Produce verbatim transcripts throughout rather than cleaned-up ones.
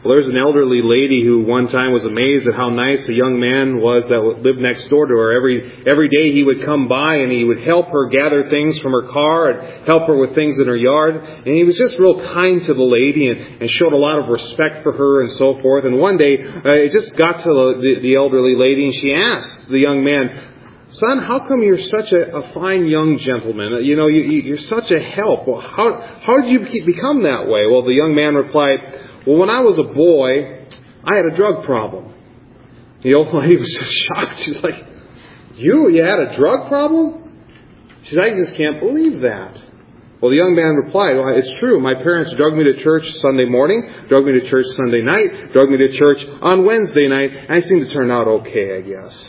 Well, there's an elderly lady who one time was amazed at how nice a young man was that lived next door to her. Every every day he would come by and he would help her gather things from her car and help her with things in her yard. And he was just real kind to the lady and, and showed a lot of respect for her and so forth. And one day uh, it just got to the, the, the elderly lady and she asked the young man, "Son, how come you're such a, a fine young gentleman? You know, you, you're such a help. Well, how how did you become that way?" Well, the young man replied, "Well, when I was a boy, I had a drug problem." The old lady was just shocked. She's like, "You? You had a drug problem?" She said, "I just can't believe that." Well, the young man replied, "Well, it's true. My parents drug me to church Sunday morning, drug me to church Sunday night, drug me to church on Wednesday night, and I seem to turn out okay, I guess."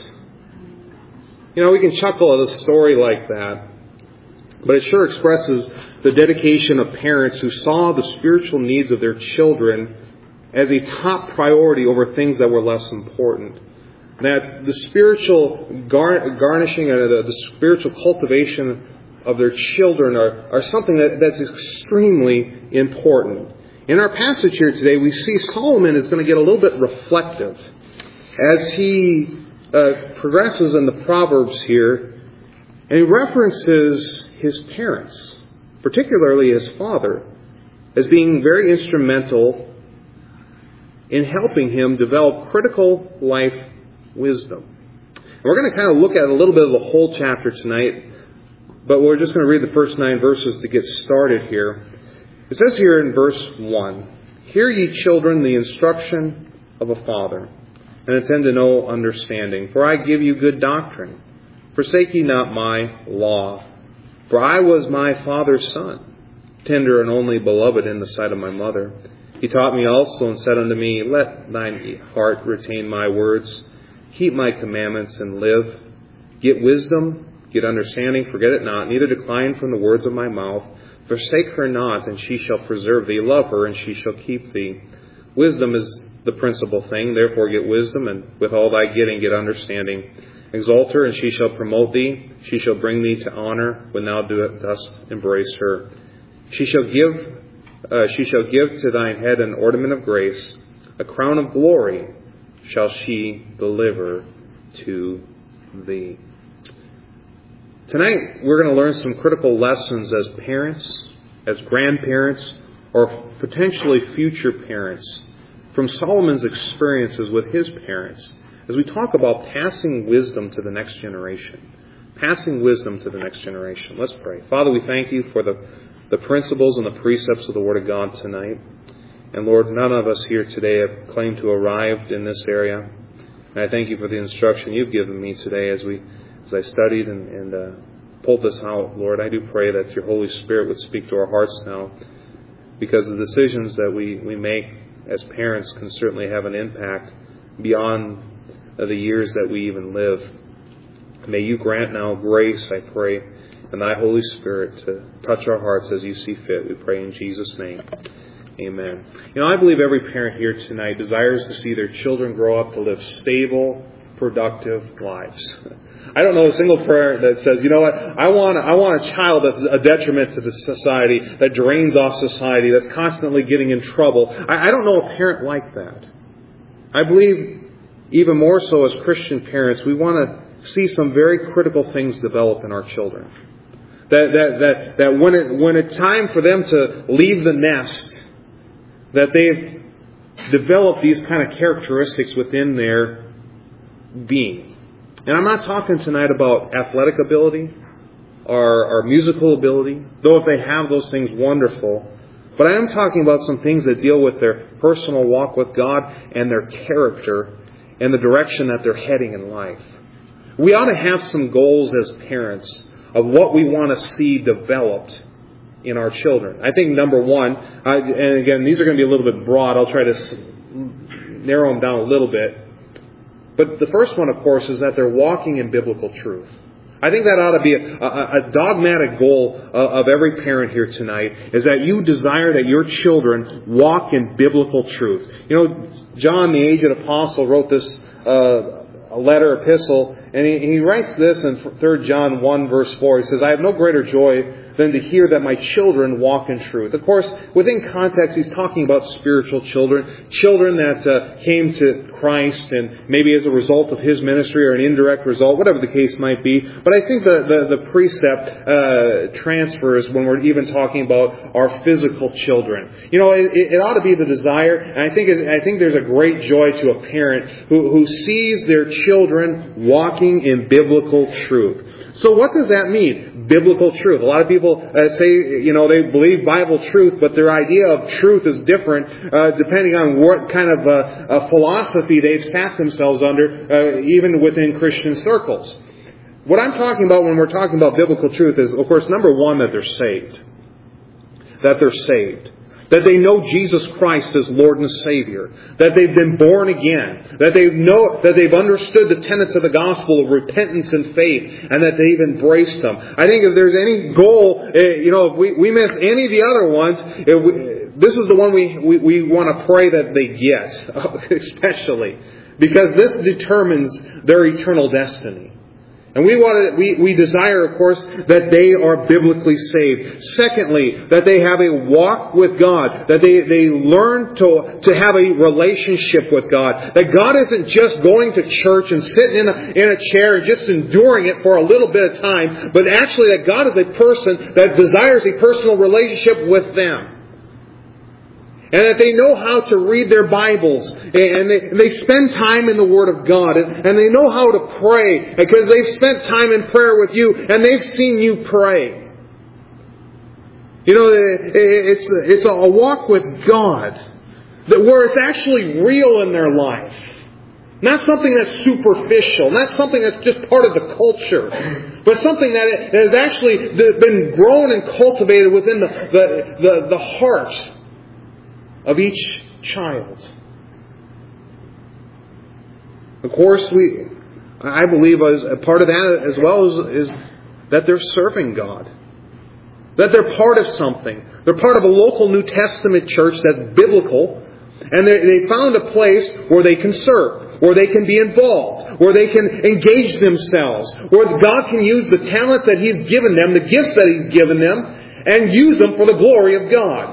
You know, we can chuckle at a story like that, but it sure expresses the dedication of parents who saw the spiritual needs of their children as a top priority over things that were less important. That the spiritual gar- garnishing, or the, the spiritual cultivation of their children are, are something that, that's extremely important. In our passage here today, we see Solomon is going to get a little bit reflective as he Uh, progresses in the Proverbs here, and he references his parents, particularly his father, as being very instrumental in helping him develop critical life wisdom. And we're going to kind of look at a little bit of the whole chapter tonight, but we're just going to read the first nine verses to get started here. It says here in verse one, "Hear ye children the instruction of a father, and attend to no understanding. For I give you good doctrine. Forsake ye not my law. For I was my father's son, tender and only beloved in the sight of my mother. He taught me also and said unto me, Let thine heart retain my words. Keep my commandments and live. Get wisdom, get understanding, forget it not. Neither decline from the words of my mouth. Forsake her not, and she shall preserve thee. Love her, and she shall keep thee. Wisdom is the principal thing, therefore get wisdom, and with all thy getting get understanding. Exalt her, and she shall promote thee. She shall bring thee to honor when thou dost embrace her. She shall give, uh, she shall give to thine head an ornament of grace. A crown of glory shall she deliver to thee." Tonight we're going to learn some critical lessons as parents, as grandparents, or potentially future parents, from Solomon's experiences with his parents, as we talk about passing wisdom to the next generation. Passing wisdom to the next generation. Let's pray. Father, we thank you for the, the principles and the precepts of the Word of God tonight. And Lord, none of us here today have claimed to arrive in this area. And I thank you for the instruction you've given me today as we, as I studied and, and uh, pulled this out. Lord, I do pray that your Holy Spirit would speak to our hearts now, because the decisions that we, we make as parents can certainly have an impact beyond the years that we even live. May you grant now grace, I pray, and thy Holy Spirit to touch our hearts as you see fit. We pray in Jesus' name. Amen. You know, I believe every parent here tonight desires to see their children grow up to live stable, productive lives. I don't know a single parent that says, you know what, I want, I want a child that's a detriment to the society, that drains off society, that's constantly getting in trouble. I, I don't know a parent like that. I believe even more so as Christian parents, we want to see some very critical things develop in our children. That, that, that, that when, it, when it's time for them to leave the nest, that they've developed these kind of characteristics within their being. And I'm not talking tonight about athletic ability or, or musical ability, though if they have those things, wonderful. But I am talking about some things that deal with their personal walk with God and their character and the direction that they're heading in life. We ought to have some goals as parents of what we want to see developed in our children. I think number one, I, and again, these are going to be a little bit broad. I'll try to narrow them down a little bit. But the first one, of course, is that they're walking in biblical truth. I think that ought to be a, a, a dogmatic goal of every parent here tonight, is that you desire that your children walk in biblical truth. You know, John, the aged apostle, wrote this uh, a letter, epistle, and he, he writes this in Third John one, verse four. He says, I have no greater joy than to hear that my children walk in truth. Of course, within context, he's talking about spiritual children, children that uh, came to Christ and maybe as a result of His ministry or an indirect result, whatever the case might be. But I think the, the, the precept uh, transfers when we're even talking about our physical children. You know, it, it ought to be the desire, and I think it, I think there's a great joy to a parent who, who sees their children walking in biblical truth. So what does that mean? Biblical truth. A lot of people uh, say, you know, they believe Bible truth, but their idea of truth is different uh, depending on what kind of uh, uh, philosophy they've sat themselves under, uh, even within Christian circles. What I'm talking about when we're talking about biblical truth is, of course, number one, that they're saved. That they're saved. That they know Jesus Christ as Lord and Savior. That they've been born again. That they know, that they've understood the tenets of the gospel of repentance and faith, and that they've embraced them. I think if there's any goal, uh, you know, if we, we miss any of the other ones, if we, this is the one we, we, we want to pray that they get, especially. Because this determines their eternal destiny. And we want to, we, we desire, of course, that they are biblically saved. Secondly, that they have a walk with God. That they, they learn to, to have a relationship with God. That God isn't just going to church and sitting in a, in a chair and just enduring it for a little bit of time. But actually that God is a person that desires a personal relationship with them. And that they know how to read their Bibles. And they, and they spend time in the Word of God. And, and they know how to pray. Because they've spent time in prayer with you. And they've seen you pray. You know, it's, it's a walk with God. That where it's actually real in their life. Not something that's superficial. Not something that's just part of the culture. But something that has actually been grown and cultivated within the, the, the, the heart of each child. Of course, we, I believe as a part of that as well is, is that they're serving God. That they're part of something. They're part of a local New Testament church that's biblical. And they, they found a place where they can serve. Where they can be involved. Where they can engage themselves. Where God can use the talent that He's given them, the gifts that He's given them, and use them for the glory of God.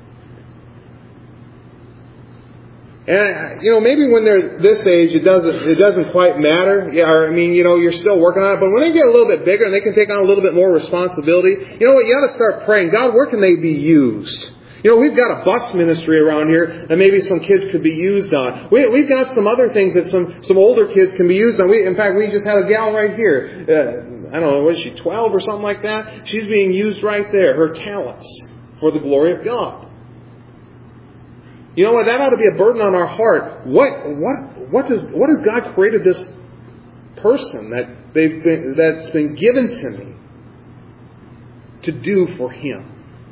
And, you know, maybe when they're this age, it doesn't it doesn't quite matter. Yeah, or, I mean, you know, you're still working on it. But when they get a little bit bigger and they can take on a little bit more responsibility, you know what? You ought to start praying. God, where can they be used? You know, we've got a bus ministry around here that maybe some kids could be used on. We, we've got some other things that some, some older kids can be used on. We, in fact, we just had a gal right here. Uh, I don't know, was she twelve or something like that? She's being used right there. Her talents for the glory of God. You know what? That ought to be a burden on our heart. What what what does what has God created this person that they've been, that's been given to me to do for Him?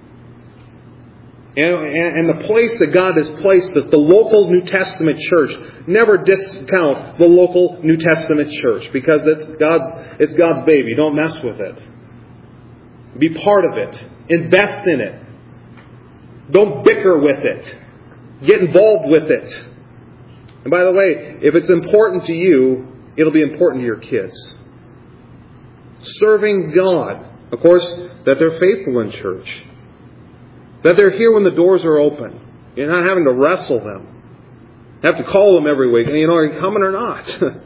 And, and, and the place that God has placed us, the local New Testament church. Never discount the local New Testament church because it's God's it's God's baby. Don't mess with it. Be part of it. Invest in it. Don't bicker with it. Get involved with it. And by the way, if it's important to you, it'll be important to your kids. Serving God. Of course, that they're faithful in church. That they're here when the doors are open. You're not having to wrestle them. You have to call them every week. And you know, are you coming or not? And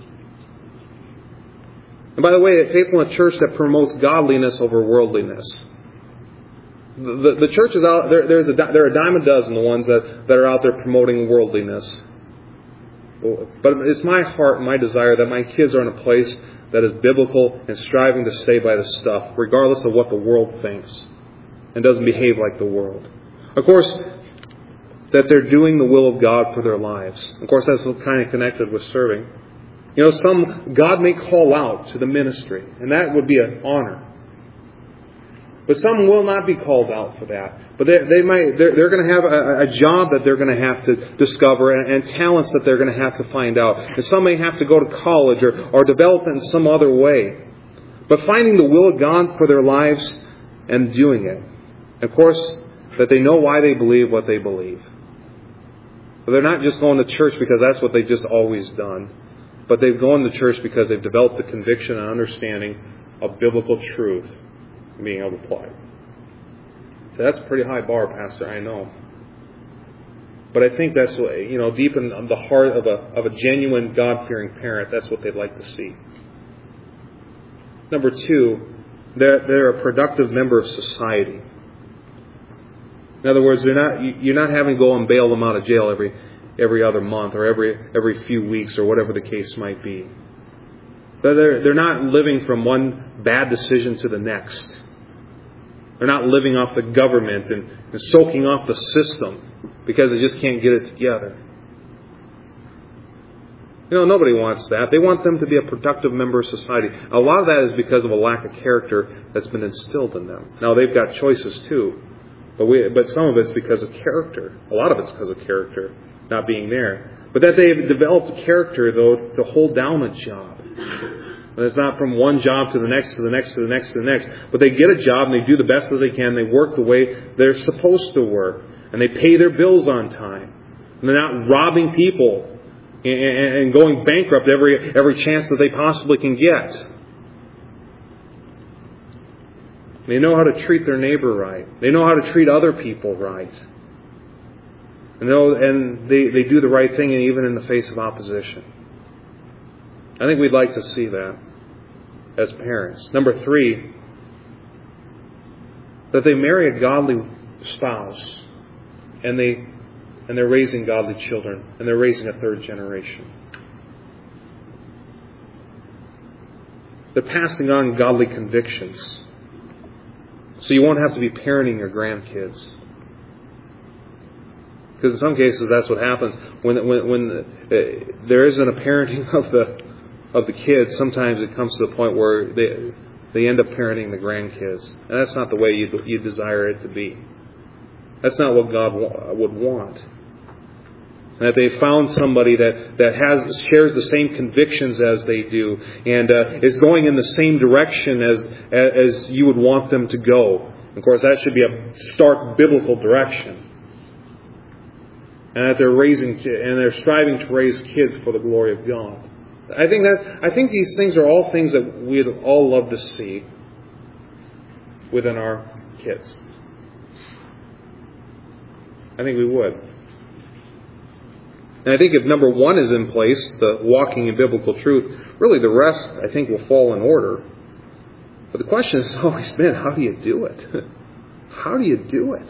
by the way, faithful in a church that promotes godliness over worldliness. The, the church is out there. There's a, there are a dime a dozen the ones that, that are out there promoting worldliness. But it's my heart and my desire that my kids are in a place that is biblical and striving to stay by the stuff, regardless of what the world thinks, and doesn't behave like the world. Of course, that they're doing the will of God for their lives. Of course, that's kind of connected with serving. You know, some God may call out to the ministry, and that would be an honor. But some will not be called out for that. But they, they might, they're, they're going to have a, a job that they're going to have to discover and, and talents that they're going to have to find out. And some may have to go to college or, or develop it in some other way. But finding the will of God for their lives and doing it. Of course, that they know why they believe what they believe. But they're not just going to church because that's what they've just always done. But they've gone to church because they've developed the conviction and understanding of biblical truth. and being able to apply it. So that's a pretty high bar, Pastor, I know. But I think that's what, you know, deep in the heart of a of a genuine God-fearing parent, that's what they'd like to see. Number two, they're, they're a productive member of society. In other words, they're not you're not having to go and bail them out of jail every every other month or every every few weeks or whatever the case might be. They're, they're not living from one bad decision to the next. They're not living off the government and, and soaking off the system because they just can't get it together. You know, nobody wants that. They want them to be a productive member of society. A lot of that is because of a lack of character that's been instilled in them. Now, they've got choices too. But we, but some of it's because of character. A lot of it's because of character not being there. But that they've developed a character, though, to hold down a job. And it's not from one job to the next, to the next, to the next, to the next. But they get a job and they do the best that they can. They work the way they're supposed to work. And they pay their bills on time. And they're not robbing people and going bankrupt every every chance that they possibly can get. They know how to treat their neighbor right. They know how to treat other people right. And, know, and they, they do the right thing even in the face of opposition. I think we'd like to see that as parents. Number three, that they marry a godly spouse and they and they're raising godly children and they're raising a third generation. They're passing on godly convictions. So you won't have to be parenting your grandkids. Because in some cases that's what happens. When when, when the, uh, there isn't a parenting of the of the kids, sometimes it comes to the point where they they end up parenting the grandkids. And that's not the way you, you desire it to be. That's not what God wa- would want. And that they found somebody that, that has shares the same convictions as they do and uh, is going in the same direction as as you would want them to go. Of course, that should be a stark biblical direction. And that they're raising and they're striving to raise kids for the glory of God. I think that I think these things are all things that we'd all love to see within our kids. I think we would. And I think if number one is in place, the walking in biblical truth, really the rest, I think, will fall in order. But the question has always been, how do you do it? How do you do it?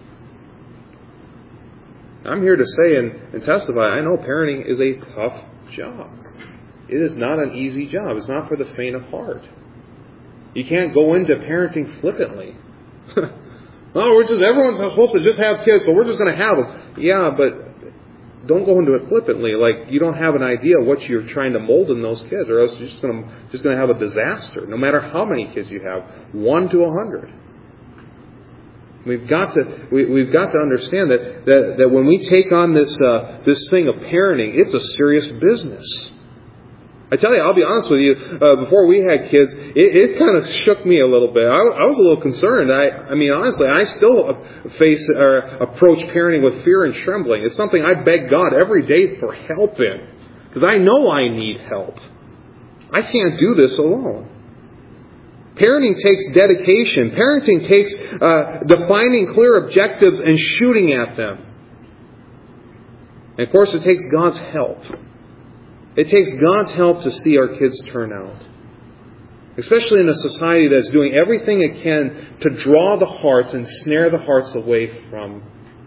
I'm here to say and, and testify, I know parenting is a tough job. It is not an easy job. It's not for the faint of heart. You can't go into parenting flippantly. Oh, we're just, everyone's supposed to just have kids, so we're just going to have them. Yeah, but don't go into it flippantly, like you don't have an idea what you're trying to mold in those kids, or else you're just going to just going to have a disaster. No matter how many kids you have, one to a hundred. We've got to we, we've got to understand that, that that when we take on this uh, this thing of parenting, it's a serious business. I tell you, I'll be honest with you. Uh, before we had kids, it, it kind of shook me a little bit. I, I was a little concerned. I, I mean, honestly, I still face or approach parenting with fear and trembling. It's something I beg God every day for help in, because I know I need help. I can't do this alone. Parenting takes dedication. Parenting takes uh, defining clear objectives and shooting at them. And of course, it takes God's help. It takes God's help to see our kids turn out. Especially in a society that's doing everything it can to draw the hearts and snare the hearts away from,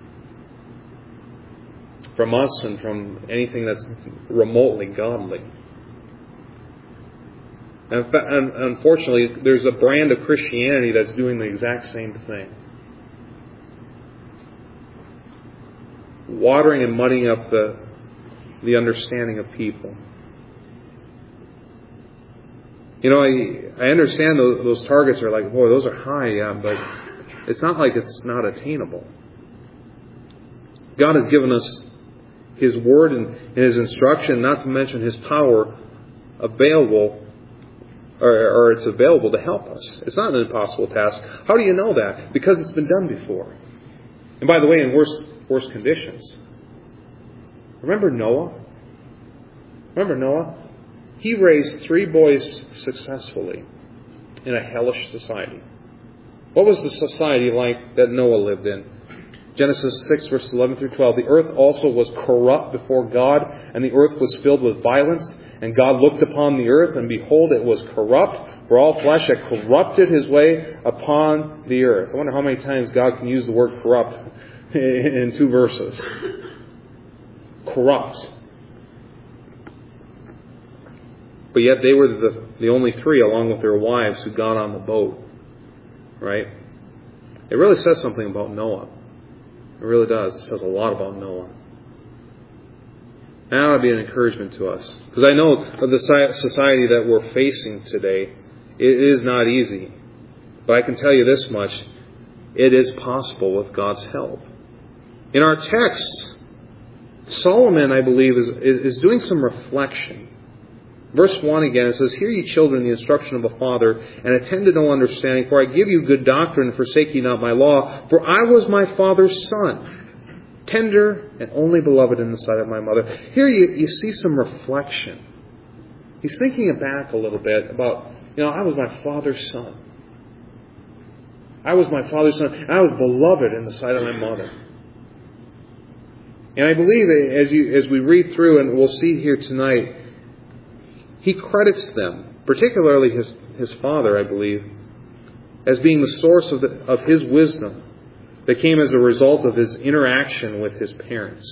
from us and from anything that's remotely godly. And unfortunately, there's a brand of Christianity that's doing the exact same thing. Watering and muddying up the the understanding of people. You know, I, I understand those, those targets are like, boy, those are high, yeah, but it's not like it's not attainable. God has given us His Word and His instruction, not to mention His power, available, or, or it's available to help us. It's not an impossible task. How do you know that? Because it's been done before. And by the way, in worse, worse conditions. Remember Noah? Remember Noah? He raised three boys successfully in a hellish society. What was the society like that Noah lived in? Genesis six, verses eleven through twelve. The earth also was corrupt before God, and the earth was filled with violence. And God looked upon the earth, and behold, it was corrupt, for all flesh had corrupted his way upon the earth. I wonder how many times God can use the word corrupt in two verses. Corrupt. But yet they were the, the only three, along with their wives, who got on the boat. Right? It really says something about Noah. It really does. It says a lot about Noah. And that ought to be an encouragement to us. Because I know of the society that we're facing today, it is not easy. But I can tell you this much. It is possible with God's help. In our text, Solomon, I believe, is, is doing some reflection. Verse one again, it says, Hear ye children the instruction of a father, and attend to no understanding, for I give you good doctrine, and forsake ye not my law. For I was my father's son, tender and only beloved in the sight of my mother. Here you, you see some reflection. He's thinking back a little bit about, you know, I was my father's son. I was my father's son, and I was beloved in the sight of my mother. And I believe as you as we read through, and we'll see here tonight, he credits them, particularly his, his father, I believe, as being the source of, the, of his wisdom that came as a result of his interaction with his parents.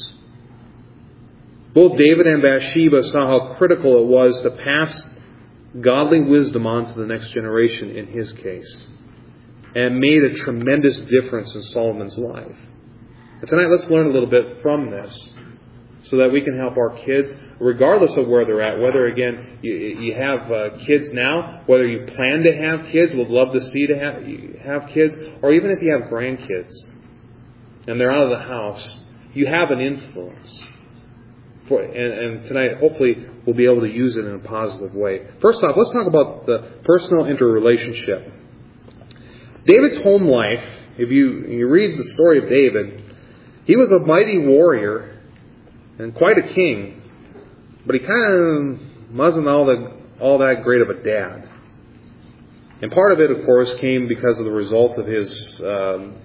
Both David and Bathsheba saw how critical it was to pass godly wisdom on to the next generation in his case. And made a tremendous difference in Solomon's life. And tonight let's learn a little bit from this, so that we can help our kids, regardless of where they're at. Whether, again, you, you have uh, kids now, whether you plan to have kids, would love to see to have, have kids, or even if you have grandkids and they're out of the house, you have an influence. For, and, and tonight, hopefully, we'll be able to use it in a positive way. First off, let's talk about the personal interrelationship. David's home life, if you, you read the story of David, he was a mighty warrior and quite a king, but he kind of wasn't all that, all that great of a dad. And part of it, of course, came because of the result of his um,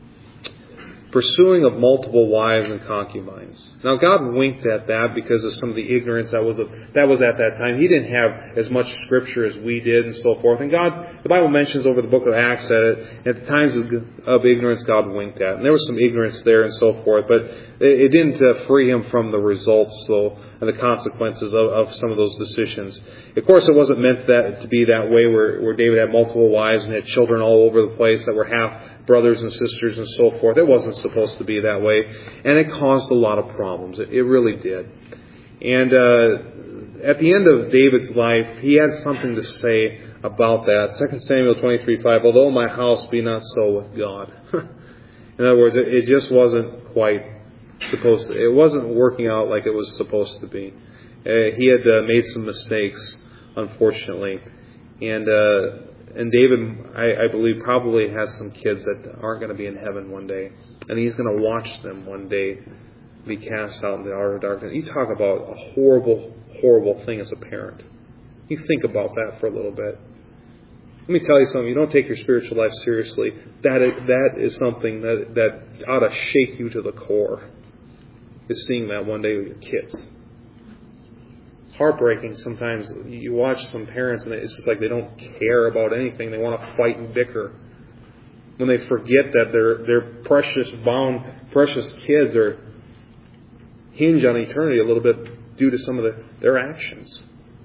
pursuing of multiple wives and concubines. Now, God winked at that because of some of the ignorance that was that was at that time. He didn't have as much Scripture as we did and so forth. And God, the Bible mentions over the book of Acts that at the times of, of ignorance, God winked at. And there was some ignorance there and so forth. But it, it didn't uh, free him from the results, though, and the consequences of, of some of those decisions. Of course, it wasn't meant that to be that way where, where David had multiple wives and had children all over the place that were half brothers and sisters and so forth. It wasn't supposed to be that way. And it caused a lot of problems. It, it really did. And uh, at the end of David's life, he had something to say about that. Second Samuel twenty-three five, although my house be not so with God. In other words, it, it just wasn't quite supposed to. It wasn't working out like it was supposed to be. Uh, he had uh, made some mistakes, unfortunately. And uh, and David, I, I believe, probably has some kids that aren't going to be in heaven one day. And he's going to watch them one day be cast out in the outer darkness. You talk about a horrible, horrible thing as a parent. You think about that for a little bit. Let me tell you something. You don't take your spiritual life seriously. That is, that is something that, that ought to shake you to the core, is seeing that one day with your kids. It's heartbreaking sometimes. You watch some parents and it's just like they don't care about anything. They want to fight and bicker. When they forget that their their precious bound, precious kids are hinge on eternity a little bit due to some of the, their actions.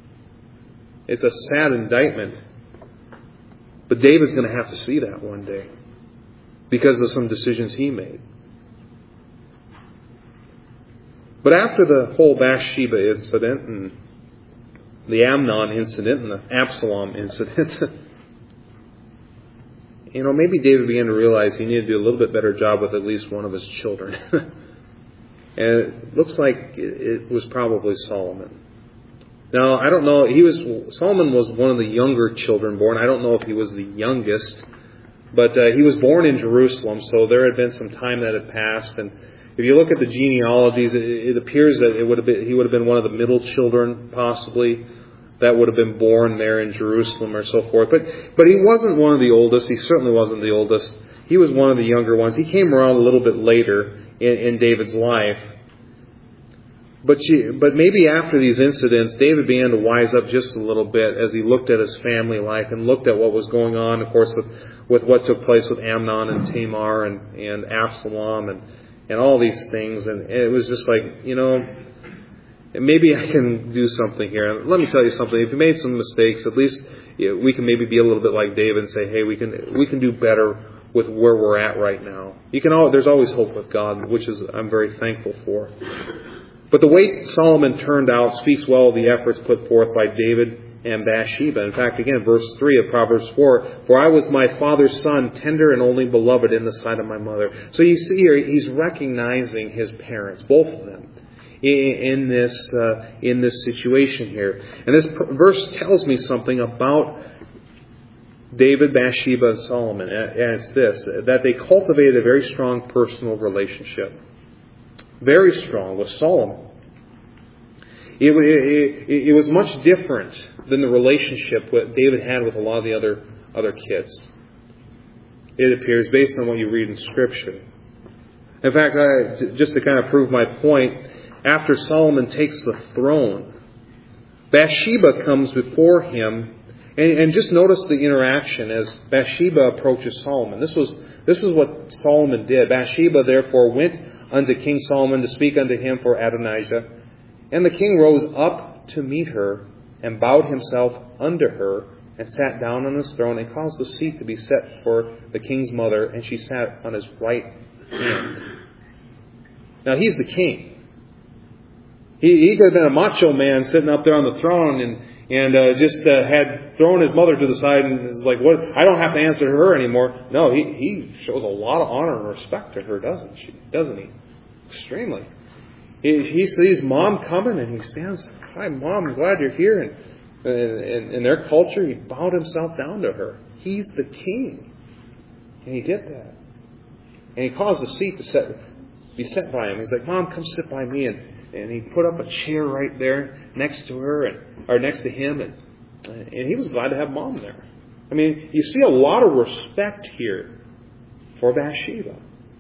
It's a sad indictment. But David's going to have to see that one day because of some decisions he made. But after the whole Bathsheba incident and the Amnon incident and the Absalom incident, you know, maybe David began to realize he needed to do a little bit better job with at least one of his children. And it looks like it was probably Solomon. Now, I don't know, he was Solomon was one of the younger children born. I don't know if he was the youngest, but uh, he was born in Jerusalem, so there had been some time that had passed. And if you look at the genealogies, it, it appears that it would have been, he would have been one of the middle children, possibly. that would have been born there in Jerusalem or so forth. But but he wasn't one of the oldest. He certainly wasn't the oldest. He was one of the younger ones. He came around a little bit later in, in David's life. But she, but maybe after these incidents, David began to wise up just a little bit as he looked at his family life and looked at what was going on, of course, with, with what took place with Amnon and Tamar and, and Absalom and, and all these things. And, and it was just like, you know, maybe I can do something here. Let me tell you something. If you made some mistakes, at least we can maybe be a little bit like David and say, hey, we can we can do better with where we're at right now. You can. All, there's always hope with God, which is I'm very thankful for. But the way Solomon turned out speaks well of the efforts put forth by David and Bathsheba. In fact, again, verse three of Proverbs four, for I was my father's son, tender and only beloved in the sight of my mother. So you see here, he's recognizing his parents, both of them, in this uh, in this situation here. And this verse tells me something about David, Bathsheba, and Solomon. And it's this, that they cultivated a very strong personal relationship. Very strong with Solomon. It, it, it was much different than the relationship that David had with a lot of the other, other kids. It appears, based on what you read in Scripture. In fact, I, just to kind of prove my point, after Solomon takes the throne, Bathsheba comes before him, and, and just notice the interaction as Bathsheba approaches Solomon. This was this is what Solomon did. Bathsheba therefore went unto King Solomon to speak unto him for Adonijah. And the king rose up to meet her, and bowed himself unto her, and sat down on his throne, and caused the seat to be set for the king's mother, and she sat on his right hand. Now he's the king. He, he could have been a macho man sitting up there on the throne and and uh, just uh, had thrown his mother to the side and is like, "What? I don't have to answer to her anymore." No, he he shows a lot of honor and respect to her, doesn't she? Doesn't he? Extremely. He, he sees Mom coming and he stands, "Hi, Mom, I'm glad you're here." And in, in their culture, he bowed himself down to her. He's the king, and he did that. And he caused the seat to set, be set by him. He's like, "Mom, come sit by me." And And he put up a chair right there next to her, and or next to him, and and he was glad to have Mom there. I mean, you see a lot of respect here for Bathsheba.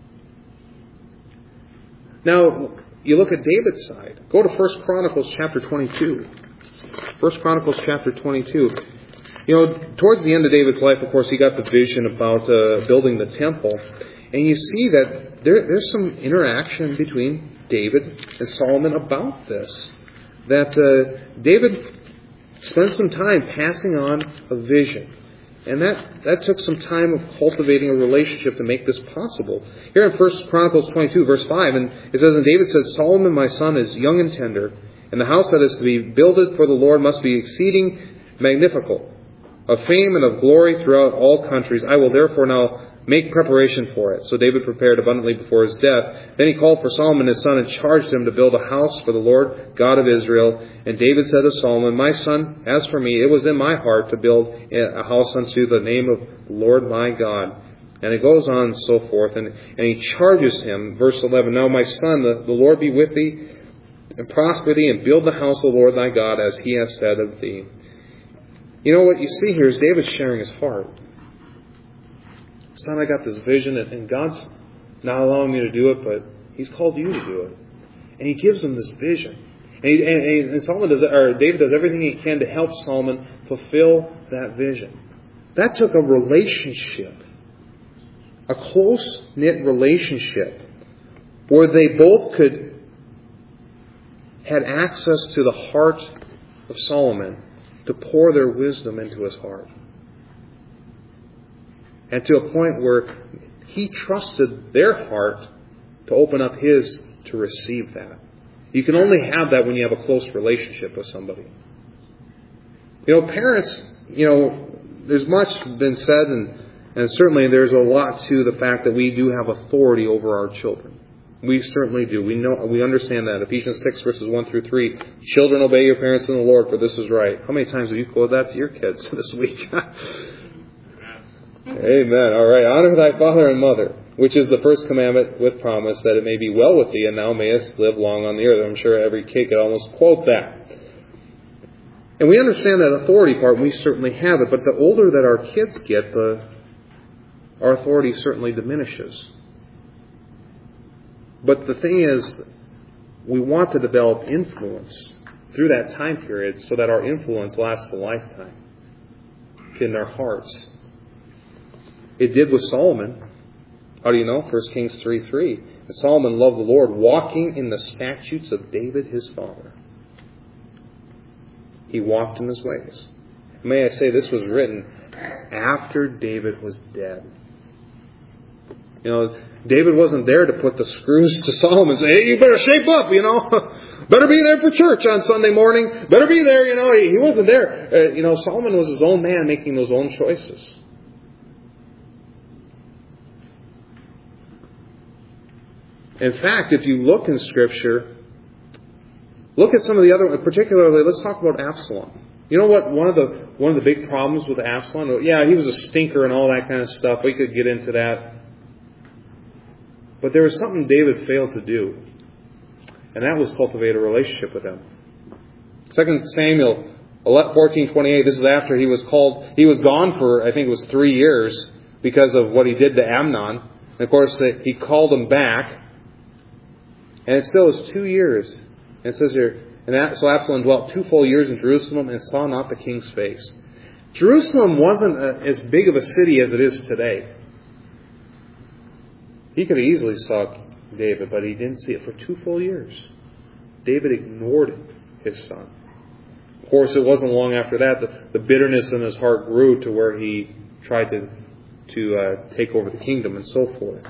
Now, you look at David's side. Go to First Chronicles chapter twenty-two. First Chronicles chapter twenty-two. You know, towards the end of David's life, of course, he got the vision about uh, building the temple, and you see that there, there's some interaction between David and Solomon about this. That uh, David spent some time passing on a vision. And that, that took some time of cultivating a relationship to make this possible. Here in First Chronicles twenty-two, verse five, and it says, and David says, Solomon my son is young and tender, and the house that is to be builded for the Lord must be exceeding magnificent, of fame and of glory throughout all countries. I will therefore now make preparation for it. So David prepared abundantly before his death. Then he called for Solomon his son and charged him to build a house for the Lord God of Israel. And David said to Solomon, my son, as for me, it was in my heart to build a house unto the name of the Lord my God. And it goes on and so forth. And, and he charges him, verse eleven, now my son, the, the Lord be with thee, and prosper thee, and build the house of the Lord thy God, as he has said of thee. You know what you see here is David sharing his heart. Son, I got this vision, and God's not allowing me to do it, but He's called you to do it. And He gives him this vision. And, he, and, and Solomon does, or David does everything he can to help Solomon fulfill that vision. That took a relationship, a close-knit relationship, where they both could had access to the heart of Solomon to pour their wisdom into his heart. And to a point where he trusted their heart to open up his to receive that. You can only have that when you have a close relationship with somebody. You know, parents, you know, there's much been said, and, and certainly there's a lot to the fact that we do have authority over our children. We certainly do. We know, we understand that. Ephesians six verses one through three. Children, obey your parents in the Lord, for this is right. How many times have you quoted that to your kids this week? Amen. All right. Honor thy father and mother, which is the first commandment with promise, that it may be well with thee, and thou mayest live long on the earth. I'm sure every kid could almost quote that. And we understand that authority part, and we certainly have it. But the older that our kids get, the our authority certainly diminishes. But the thing is, we want to develop influence through that time period so that our influence lasts a lifetime in their hearts. It did with Solomon. How do you know? First Kings three three. And Solomon loved the Lord, walking in the statutes of David his father. He walked in his ways. May I say, this was written after David was dead. You know, David wasn't there to put the screws to Solomon and say, hey, you better shape up, you know. Better be there for church on Sunday morning. Better be there, you know. He, he wasn't there. Uh, you know, Solomon was his own man making those own choices. In fact, if you look in Scripture, look at some of the other, particularly, let's talk about Absalom. You know what? One of the one of the big problems with Absalom, yeah, he was a stinker and all that kind of stuff. We could get into that. But there was something David failed to do, and that was cultivate a relationship with him. Second Samuel fourteen twenty-eight, this is after he was called, he was gone for, I think it was three years because of what he did to Amnon. And of course, he called him back, and it still was two years. And it says here, and so Absalom dwelt two full years in Jerusalem and saw not the king's face. Jerusalem wasn't a, as big of a city as it is today. He could have easily saw David, but he didn't see it for two full years. David ignored his son. Of course, it wasn't long after that that the bitterness in his heart grew to where he tried to, to uh, take over the kingdom and so forth.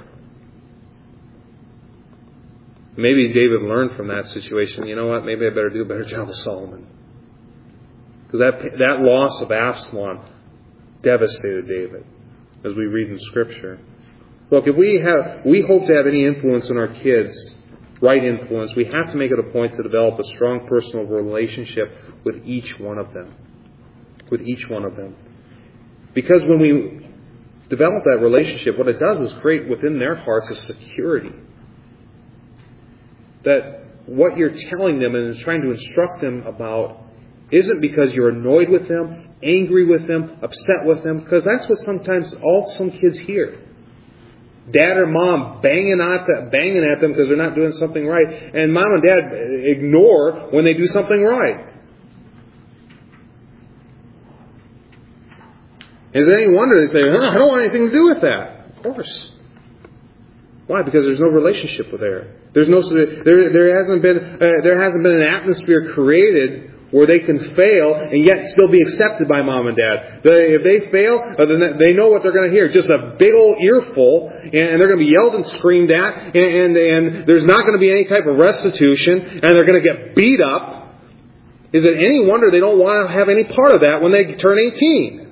Maybe David learned from that situation, you know what, maybe I better do a better job with Solomon. Because that, that loss of Absalom devastated David, as we read in Scripture. Look, if we have, we hope to have any influence on our kids, right influence, we have to make it a point to develop a strong personal relationship with each one of them. With each one of them. Because when we develop that relationship, what it does is create within their hearts a security. That what you're telling them and trying to instruct them about isn't because you're annoyed with them, angry with them, upset with them, because that's what sometimes all some kids hear. Dad or mom banging at them, banging at them because they're not doing something right, and mom and dad ignore when they do something right. Is it any wonder they say, oh, I don't want anything to do with that? Of course. Why? Because there's no relationship with there. There's no there. There hasn't been uh, there hasn't been an atmosphere created where they can fail and yet still be accepted by mom and dad. They, if they fail, uh, then they know what they're going to hear. Just a big old earful, and, and they're going to be yelled and screamed at, and, and and there's not going to be any type of restitution, and they're going to get beat up. Is it any wonder they don't want to have any part of that when they turn eighteen?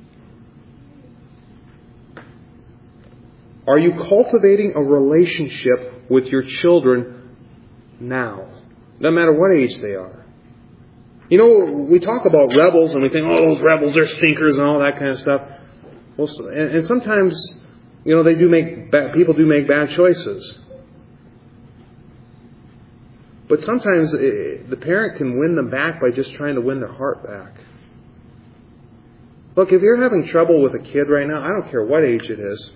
Are you cultivating a relationship with your children now? No matter what age they are. You know, we talk about rebels and we think, oh, those rebels, they're stinkers and all that kind of stuff. Well, and, and sometimes, you know, they do make bad, people do make bad choices. But sometimes it, the parent can win them back by just trying to win their heart back. Look, if you're having trouble with a kid right now, I don't care what age it is,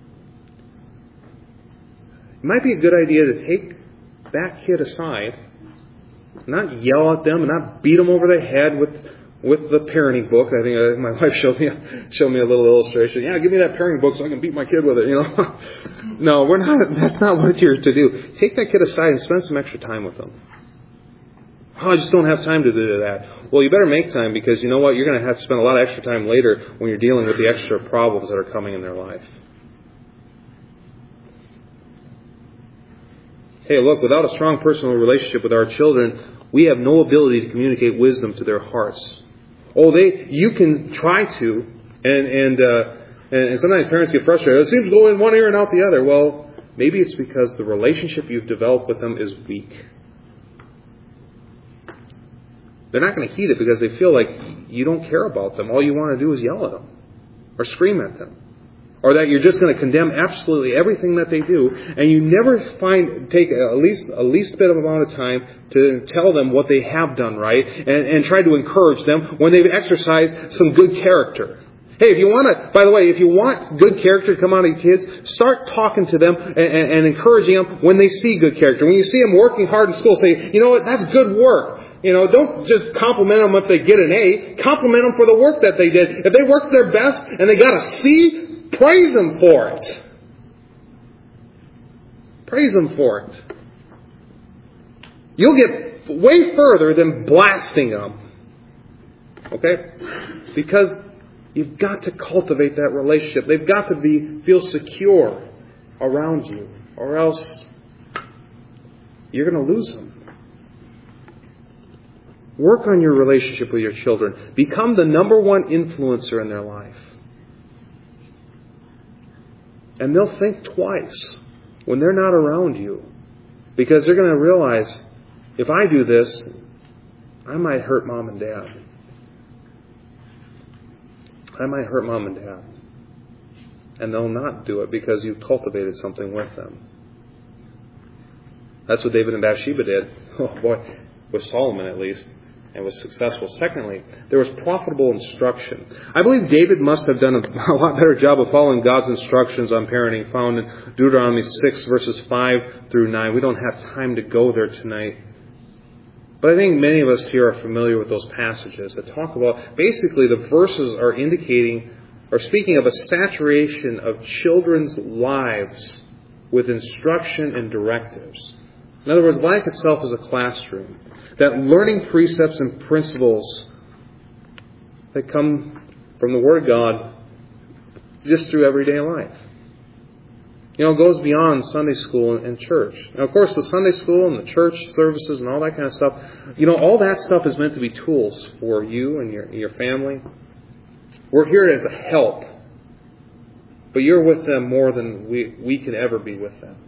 it might be a good idea to take that kid aside, not yell at them, and not beat them over the head with with the parenting book. I think uh, my wife showed me showed me a little illustration. Yeah, give me that parenting book so I can beat my kid with it. You know, no, we're not. That's not what you're to do. Take that kid aside and spend some extra time with them. Oh, I just don't have time to do that. Well, you better make time, because you know what? You're going to have to spend a lot of extra time later when you're dealing with the extra problems that are coming in their life. Hey, look, without a strong personal relationship with our children, we have no ability to communicate wisdom to their hearts. Oh, they, you can try to, and and uh, and sometimes parents get frustrated. It seems to go in one ear and out the other. Well, maybe it's because the relationship you've developed with them is weak. They're not going to heed it because they feel like you don't care about them. All you want to do is yell at them or scream at them. or that you're just going to condemn absolutely everything that they do, and you never find take at least a least bit of amount of time to tell them what they have done right, and, and try to encourage them when they've exercised some good character. Hey, if you want to, by the way, if you want good character to come out of your kids, start talking to them and, and, and encouraging them when they see good character. When you see them working hard in school, say, you know what, that's good work. You know, don't just compliment them if they get an A. Compliment them for the work that they did. If they worked their best and they got a C, praise them for it. Praise them for it. You'll get way further than blasting them. Okay? Because you've got to cultivate that relationship. They've got to be feel secure around you, or else you're going to lose them. Work on your relationship with your children. Become the number one influencer in their life. And they'll think twice when they're not around you, because they're going to realize, if I do this, I might hurt mom and dad. I might hurt mom and dad. And they'll not do it because you've cultivated something with them. That's what David and Bathsheba did. Oh boy, with Solomon at least. And was successful. Secondly, there was profitable instruction. I believe David must have done a, a lot better job of following God's instructions on parenting found in Deuteronomy six verses five through nine. We don't have time to go there tonight. But I think many of us here are familiar with those passages that talk about, basically the verses are indicating, or speaking of a saturation of children's lives with instruction and directives. In other words, life itself is a classroom. That learning precepts and principles that come from the Word of God just through everyday life. You know, it goes beyond Sunday school and church. Now, of course, the Sunday school and the church services and all that kind of stuff, you know, all that stuff is meant to be tools for you and your, and your family. We're here as a help. But you're with them more than we, we can ever be with them.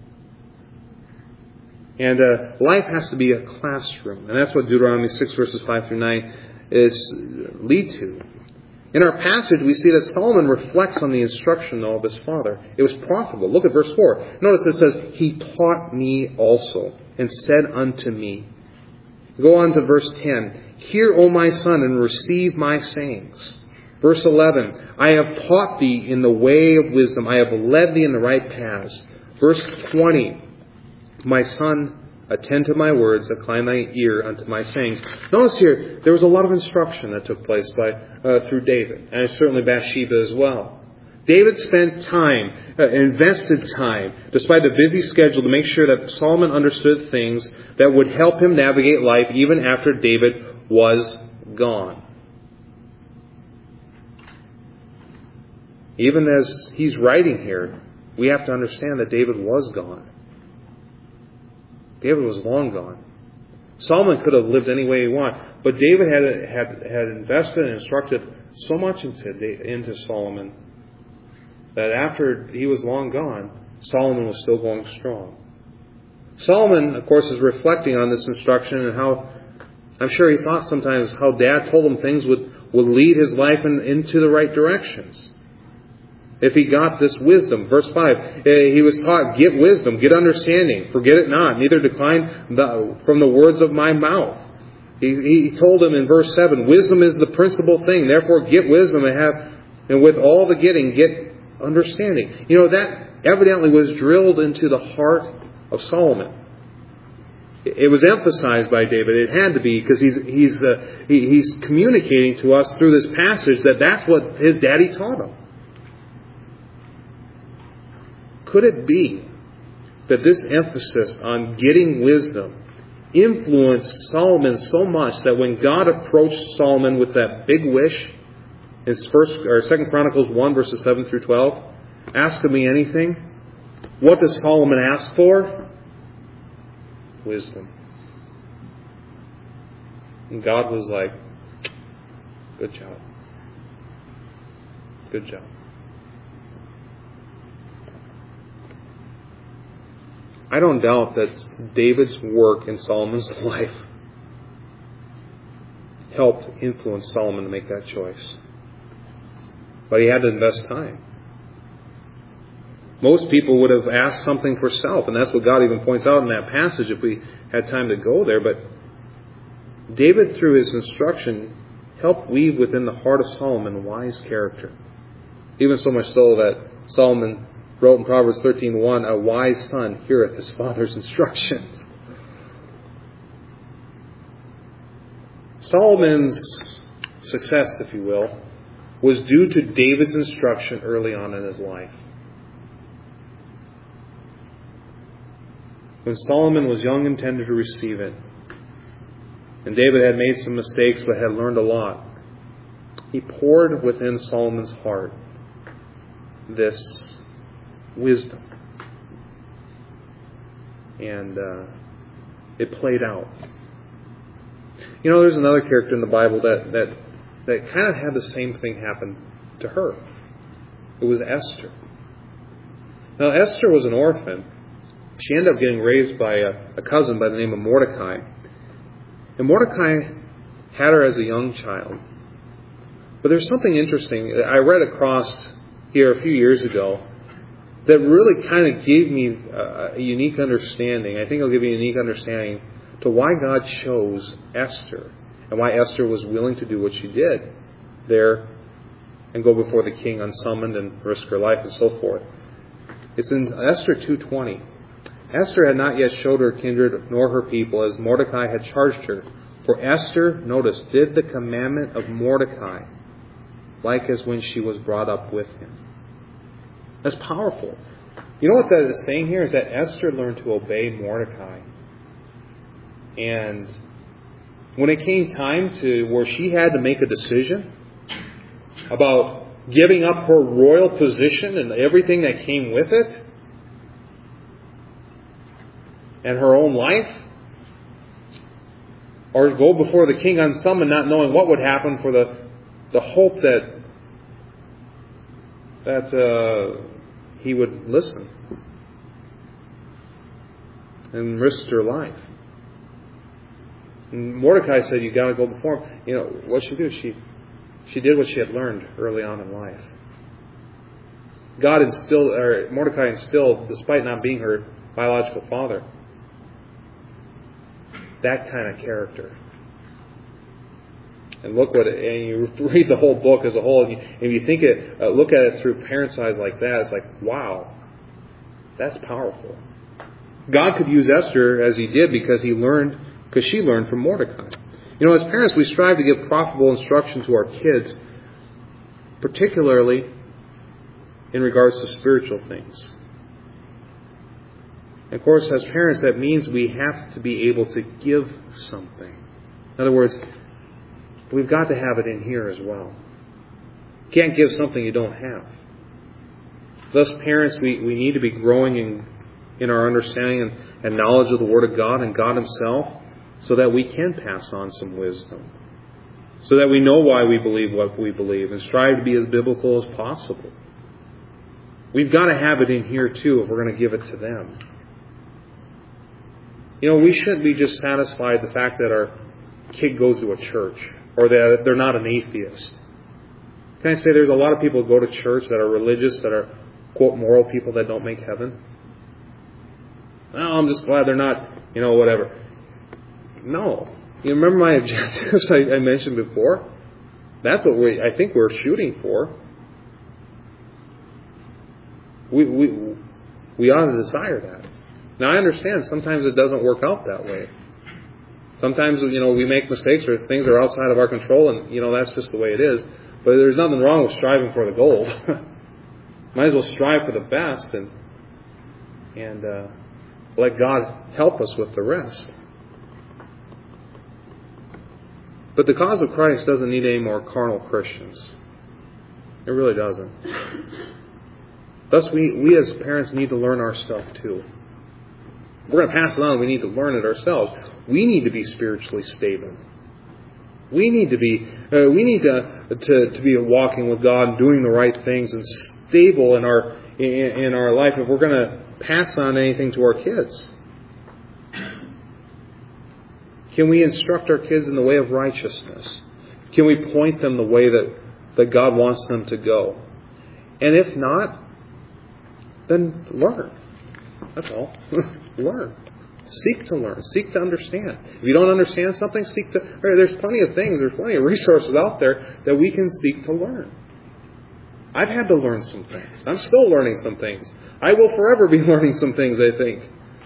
And uh, life has to be a classroom. And that's what Deuteronomy six verses five through nine is lead to. In our passage, we see that Solomon reflects on the instruction, though, of his father. It was profitable. Look at verse four. Notice it says, He taught me also, and said unto me. Go on to verse ten. Hear, O my son, and receive my sayings. Verse eleven. I have taught thee in the way of wisdom. I have led thee in the right paths. Verse twenty. My son, attend to my words, incline thy ear unto my sayings. Notice here, there was a lot of instruction that took place by uh, through David, and certainly Bathsheba as well. David spent time, uh, invested time, despite a busy schedule, to make sure that Solomon understood things that would help him navigate life even after David was gone. Even as he's writing here, we have to understand that David was gone. David was long gone. Solomon could have lived any way he wanted, but David had had had invested and instructed so much into into Solomon that after he was long gone, Solomon was still going strong. Solomon, of course, is reflecting on this instruction and how I'm sure he thought sometimes how Dad told him things would would lead his life in, into the right directions. If he got this wisdom. Verse five, he was taught, get wisdom, get understanding, forget it not, neither decline the, from the words of my mouth. He, he told him in verse seven, wisdom is the principal thing, therefore get wisdom and have, and with all the getting, get understanding. You know, that evidently was drilled into the heart of Solomon. It was emphasized by David. It had to be, because he's he's uh, he, he's communicating to us through this passage that that's what his daddy taught him. Could it be that this emphasis on getting wisdom influenced Solomon so much that when God approached Solomon with that big wish in first or Second Chronicles one verses seven through twelve, ask of me anything, what does Solomon ask for? Wisdom. And God was like, good job. Good job. I don't doubt that David's work in Solomon's life helped influence Solomon to make that choice. But he had to invest time. Most people would have asked something for self, and that's what God even points out in that passage if we had time to go there. But David, through his instruction, helped weave within the heart of Solomon wise character. Even so much so that Solomon wrote in Proverbs thirteen one, "A wise son heareth his father's instructions." Solomon's success, if you will, was due to David's instruction early on in his life. When Solomon was young and tender to receive it, and David had made some mistakes but had learned a lot, he poured within Solomon's heart this wisdom. And uh, it played out. You know, there's another character in the Bible that, that, that kind of had the same thing happen to her. It was Esther. Now, Esther was an orphan. She ended up getting raised by a, a cousin by the name of Mordecai. And Mordecai had her as a young child. But there's something interesting. I read across here a few years ago that really kind of gave me a, a unique understanding. I think it'll give you a unique understanding to why God chose Esther and why Esther was willing to do what she did there and go before the king unsummoned and risk her life and so forth. It's in Esther two twenty. Esther had not yet showed her kindred nor her people as Mordecai had charged her. For Esther, notice, did the commandment of Mordecai, like as when she was brought up with him. That's powerful. You know what that is saying here is that Esther learned to obey Mordecai. And when it came time to where she had to make a decision about giving up her royal position and everything that came with it, and her own life, or go before the king unsummoned, not knowing what would happen, for the, the hope that that uh, he would listen and risk her life. And Mordecai said, "You got to go before him." You know what she did? She she did what she had learned early on in life. God instilled, or Mordecai instilled, despite not being her biological father, that kind of character. And look what it, and you read the whole book as a whole, and you, and you think it, uh, look at it through parents' eyes like that. It's like, wow, that's powerful. God could use Esther as He did because He learned, because she learned from Mordecai. You know, as parents, we strive to give profitable instruction to our kids, particularly in regards to spiritual things. Of course, as parents, that means we have to be able to give something. In other words, we've got to have it in here as well. You can't give something you don't have. Thus, parents, we, we need to be growing in, in our understanding and, and knowledge of the Word of God and God Himself so that we can pass on some wisdom. So that we know why we believe what we believe and strive to be as biblical as possible. We've got to have it in here too if we're going to give it to them. You know, we shouldn't be just satisfied the fact that our kid goes to a church or that they're not an atheist. Can I say there's a lot of people who go to church that are religious, that are, quote, moral people that don't make heaven? Well, I'm just glad they're not, you know, whatever. No. You remember my objectives I, I mentioned before? That's what we, I think we're shooting for. We, we, we ought to desire that. Now, I understand sometimes it doesn't work out that way. Sometimes, you know, we make mistakes or things are outside of our control, and, you know, that's just the way it is. But there's nothing wrong with striving for the gold. Might as well strive for the best and and uh, let God help us with the rest. But the cause of Christ doesn't need any more carnal Christians. It really doesn't. Thus, we, we as parents need to learn our stuff too. We're going to pass it on. We need to learn it ourselves. We need to be spiritually stable. We need to be uh, we need to, to to be walking with God and doing the right things and stable in our in, in our life if we're going to pass on anything to our kids. Can we instruct our kids in the way of righteousness? Can we point them the way that, that God wants them to go? And if not, then learn. That's all. Learn. Seek to learn. Seek to understand. If you don't understand something, seek to... There's plenty of things, there's plenty of resources out there that we can seek to learn. I've had to learn some things. I'm still learning some things. I will forever be learning some things, I think.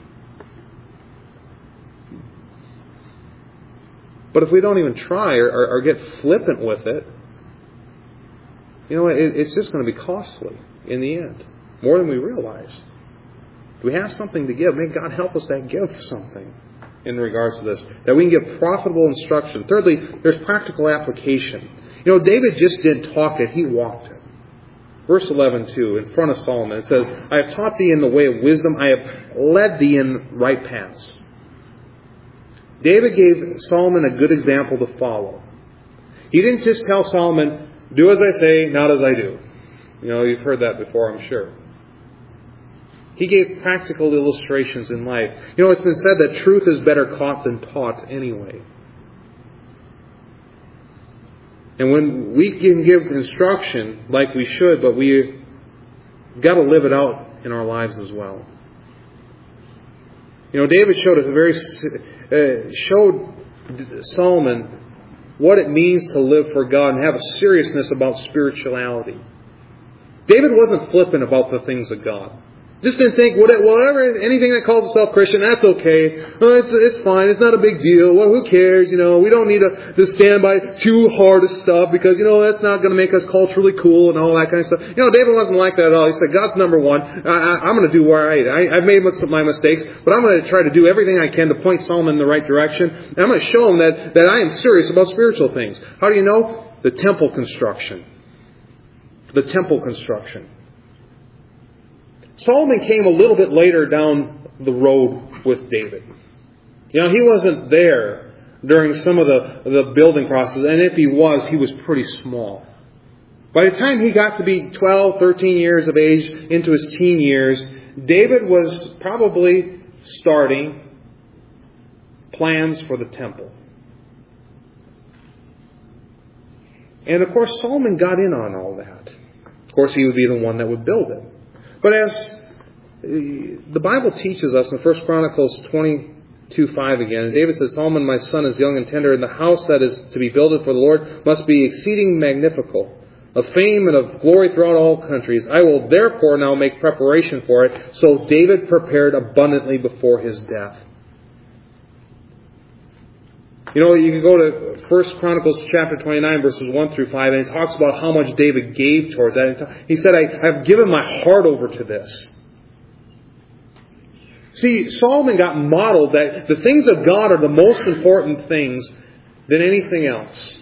But if we don't even try or, or, or get flippant with it, you know, it, it's just going to be costly in the end. More than we realize. We have something to give. May God help us to give something in regards to this. That we can give profitable instruction. Thirdly, there's practical application. You know, David just didn't talk it, he walked it. Verse eleven, too, in front of Solomon, it says, I have taught thee in the way of wisdom, I have led thee in right paths. David gave Solomon a good example to follow. He didn't just tell Solomon, do as I say, not as I do. You know, you've heard that before, I'm sure. He gave practical illustrations in life. You know, it's been said that truth is better caught than taught anyway. And when we can give instruction like we should, but we've got to live it out in our lives as well. You know, David showed us a very uh, showed Solomon what it means to live for God and have a seriousness about spirituality. David wasn't flippant about the things of God. Just didn't think, whatever, anything that calls itself Christian, that's okay. Oh, it's, it's fine. It's not a big deal. Well, who cares? You know, we don't need to, to stand by too hard of stuff because, you know, that's not going to make us culturally cool and all that kind of stuff. You know, David wasn't like that at all. He said, God's number one. I, I, I'm going to do right. I, I've made my mistakes, but I'm going to try to do everything I can to point Solomon in the right direction. And I'm going to show him that, that I am serious about spiritual things. How do you know? The temple construction. The temple construction. Solomon came a little bit later down the road with David. You know, he wasn't there during some of the, the building process, and if he was, he was pretty small. By the time he got to be twelve, thirteen years of age, into his teen years, David was probably starting plans for the temple. And of course, Solomon got in on all that. Of course, he would be the one that would build it. But as the Bible teaches us in First Chronicles twenty-two five again, and David says, Solomon, my son, is young and tender, and the house that is to be builded for the Lord must be exceeding magnifical, of fame and of glory throughout all countries. I will therefore now make preparation for it. So David prepared abundantly before his death. You know, you can go to First Chronicles chapter twenty-nine, verses one through five, and it talks about how much David gave towards that. He said, I have given my heart over to this. See, Solomon got modeled that the things of God are the most important things than anything else.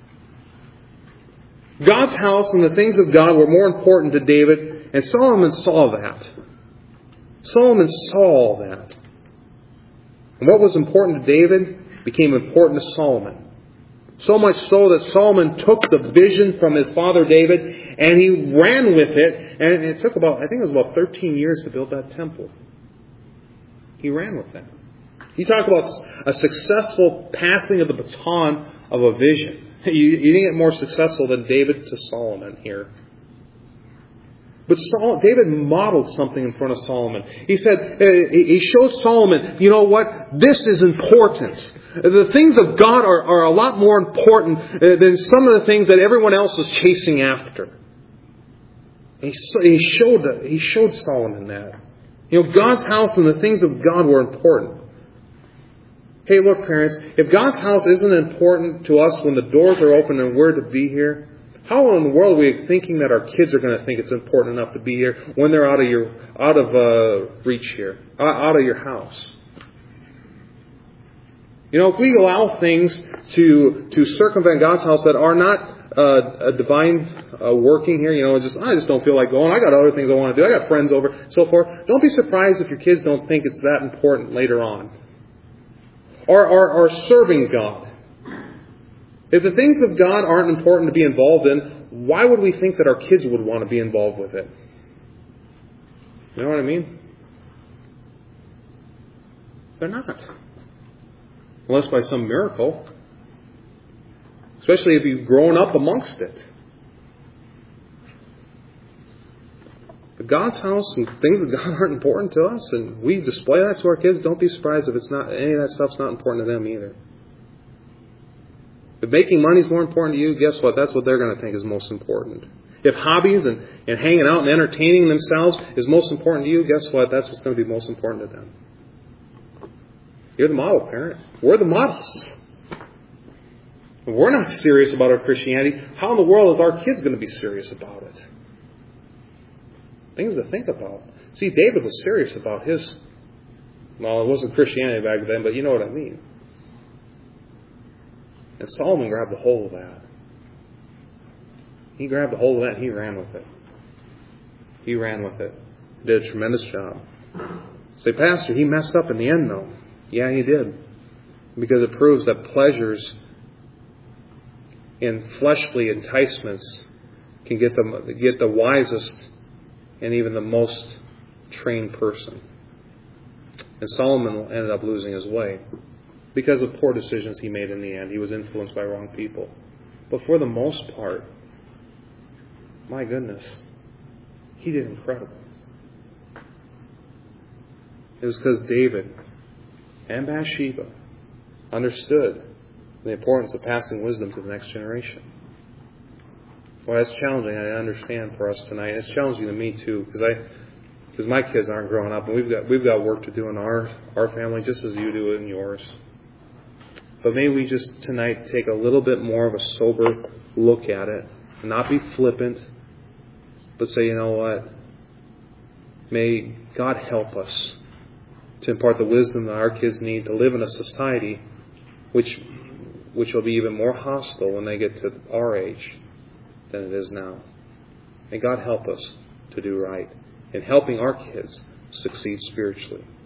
God's house and the things of God were more important to David, and Solomon saw that. Solomon saw that. And what was important to David became important to Solomon. So much so that Solomon took the vision from his father David and he ran with it. And it took about, I think it was about thirteen years to build that temple. He ran with that. You talk about a successful passing of the baton of a vision. You, you didn't get more successful than David to Solomon here. But Sol- David modeled something in front of Solomon. He said, uh, he showed Solomon, you know what? This is important. The things of God are, are a lot more important than some of the things that everyone else is chasing after. He, he showed he showed Solomon that. You know, God's house and the things of God were important. Hey, look, parents, if God's house isn't important to us when the doors are open and we're to be here, how in the world are we thinking that our kids are going to think it's important enough to be here when they're out of your out of uh, reach here, out of your house? You know, if we allow things to to circumvent God's house that are not uh, a divine uh, working here, you know, just I just don't feel like going. I got other things I want to do. I got friends over, so forth. Don't be surprised if your kids don't think it's that important later on. Or, or, or serving God. If the things of God aren't important to be involved in, why would we think that our kids would want to be involved with it? You know what I mean? They're not. Unless by some miracle. Especially if you've grown up amongst it. But God's house and things of God aren't important to us, and we display that to our kids. Don't be surprised if it's not any of that stuff's not important to them either. If making money is more important to you, guess what? That's what they're going to think is most important. If hobbies and, and hanging out and entertaining themselves is most important to you, guess what? That's what's going to be most important to them. You're the model parent. We're the models. If we're not serious about our Christianity, how in the world is our kids going to be serious about it? Things to think about. See, David was serious about his, well, it wasn't Christianity back then, but you know what I mean. And Solomon grabbed a hold of that. He grabbed a hold of that and he ran with it. He ran with it. Did a tremendous job. Say, Pastor, he messed up in the end though. Yeah, he did. Because it proves that pleasures and fleshly enticements can get the, get the wisest and even the most trained person. And Solomon ended up losing his way because of poor decisions he made in the end. He was influenced by wrong people. But for the most part, my goodness, he did incredible. It was because David and Bathsheba understood the importance of passing wisdom to the next generation. Well, that's challenging, I understand, for us tonight. It's challenging to me too, because I, because my kids aren't growing up, and we've got we've got work to do in our our family, just as you do in yours. But may we just tonight take a little bit more of a sober look at it, and not be flippant, but say, you know what? May God help us to impart the wisdom that our kids need to live in a society which which will be even more hostile when they get to our age than it is now. May God help us to do right in helping our kids succeed spiritually.